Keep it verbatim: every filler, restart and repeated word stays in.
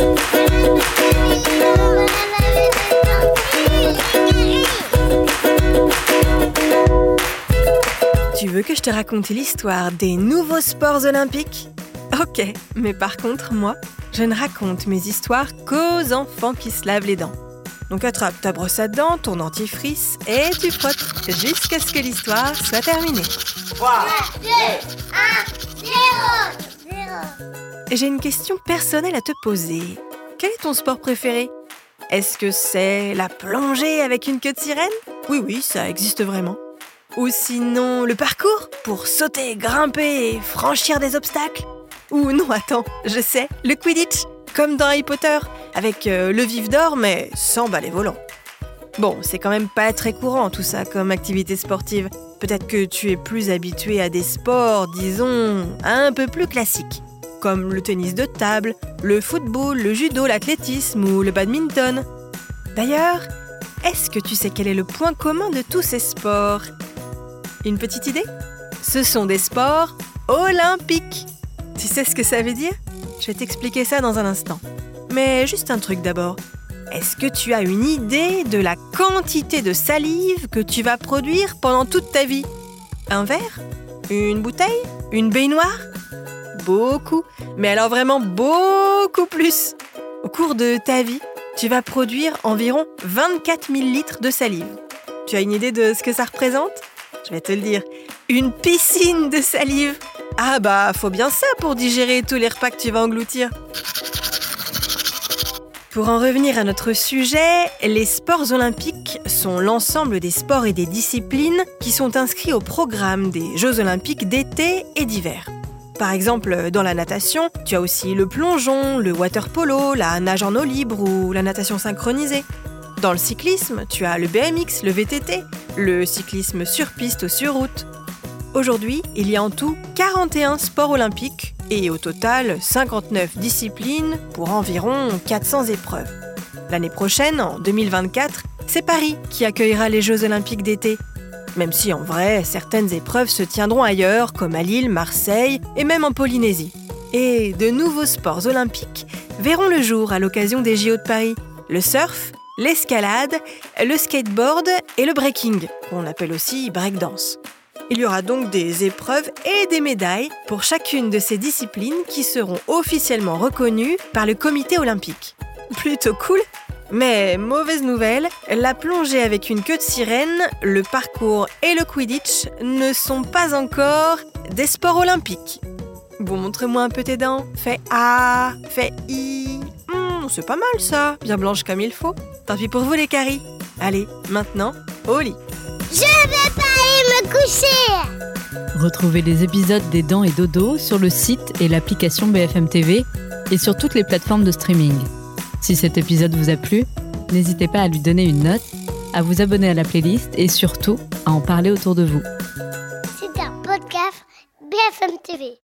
Tu veux que je te raconte l'histoire des nouveaux sports olympiques ? Ok, mais par contre, moi, je ne raconte mes histoires qu'aux enfants qui se lavent les dents. Donc attrape ta brosse à dents, ton dentifrice et tu frottes jusqu'à ce que l'histoire soit terminée. trois, deux, un, zéro. J'ai une question personnelle à te poser. Quel est ton sport préféré ? Est-ce que c'est la plongée avec une queue de sirène ? Oui, oui, ça existe vraiment. Ou sinon le parcours pour sauter, grimper et franchir des obstacles ? Ou non, attends, je sais, le Quidditch, comme dans Harry Potter, avec euh, le vif d'or mais sans balai volant. Bon, c'est quand même pas très courant tout ça comme activité sportive. Peut-être que tu es plus habitué à des sports, disons, un peu plus classiques, comme le tennis de table, le football, le judo, l'athlétisme ou le badminton. D'ailleurs, est-ce que tu sais quel est le point commun de tous ces sports ? Une petite idée ? Ce sont des sports olympiques. Tu sais ce que ça veut dire ? Je vais t'expliquer ça dans un instant. Mais juste un truc d'abord. Est-ce que tu as une idée de la quantité de salive que tu vas produire pendant toute ta vie ? Un verre ? Une bouteille ? Une baignoire ? Beaucoup, mais alors vraiment beaucoup plus. Au cours de ta vie, tu vas produire environ vingt-quatre mille litres de salive. Tu as une idée de ce que ça représente ? Je vais te le dire, une piscine de salive. Ah bah, faut bien ça pour digérer tous les repas que tu vas engloutir. Pour en revenir à notre sujet, les sports olympiques sont l'ensemble des sports et des disciplines qui sont inscrits au programme des Jeux olympiques d'été et d'hiver. Par exemple, dans la natation, tu as aussi le plongeon, le water polo, la nage en eau libre ou la natation synchronisée. Dans le cyclisme, tu as le B M X, le V T T, le cyclisme sur piste ou sur route. Aujourd'hui, il y a en tout quarante et un sports olympiques et au total cinquante-neuf disciplines pour environ quatre cents épreuves. L'année prochaine, en deux mille vingt-quatre, c'est Paris qui accueillera les Jeux olympiques d'été. Même si en vrai, certaines épreuves se tiendront ailleurs, comme à Lille, Marseille et même en Polynésie. Et de nouveaux sports olympiques verront le jour à l'occasion des J O de Paris. Le surf, l'escalade, le skateboard et le breaking, qu'on appelle aussi breakdance. Il y aura donc des épreuves et des médailles pour chacune de ces disciplines qui seront officiellement reconnues par le comité olympique. Plutôt cool, mais mauvaise nouvelle, la plongée avec une queue de sirène, le parcours et le Quidditch ne sont pas encore des sports olympiques. Bon, montre-moi un peu tes dents. Fais A, fais I. Mmh, c'est pas mal ça, bien blanche comme il faut. Tant pis pour vous les caries. Allez, maintenant, au lit. Je vais pas aller me coucher. Retrouvez les épisodes des Dents et Dodo sur le site et l'application B F M T V et sur toutes les plateformes de streaming. Si cet épisode vous a plu, n'hésitez pas à lui donner une note, à vous abonner à la playlist et surtout à en parler autour de vous. C'est un podcast B F M T V.